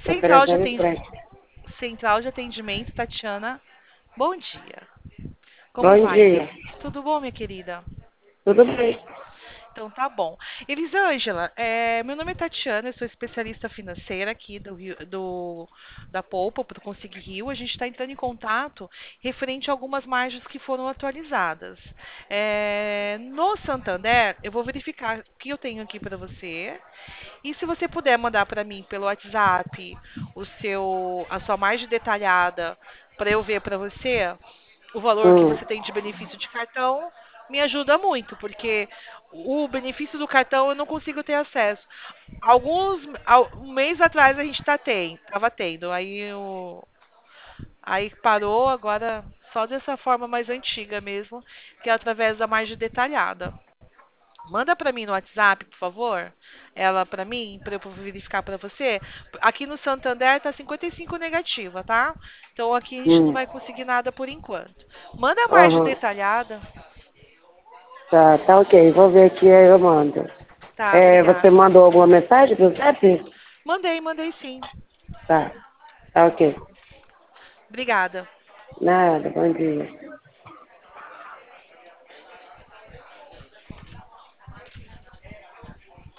Central de, oferecendo atendi... emprego. Central de Atendimento, Tatiana. Bom dia. Como Bom vai? dia. Tudo bom, minha querida? Tudo bem? Então tá bom. Elisângela, meu nome é Tatiana, eu sou especialista financeira aqui da Poupa, do Conseguir Rio. A gente está entrando em contato referente a algumas margens que foram atualizadas. No Santander, eu vou verificar o que eu tenho aqui para você. E se você puder mandar para mim pelo WhatsApp a sua margem detalhada para eu ver para você o valor que Hum. você tem de benefício de cartão, me ajuda muito, porque o benefício do cartão eu não consigo ter acesso. Um mês atrás a gente tava tendo, aí parou, agora só dessa forma mais antiga mesmo, que é através da margem detalhada. Manda para mim no WhatsApp, por favor. Ela para eu verificar para você. Aqui no Santander tá 55 negativa, tá? Então aqui a gente não Hum. vai conseguir nada por enquanto. Manda a margem Aham. detalhada. Tá ok. Vou ver aqui, aí eu mando. Tá, obrigada. Você mandou alguma mensagem pro Zap? Mandei sim. Tá. Tá ok. Obrigada. Nada, bom dia.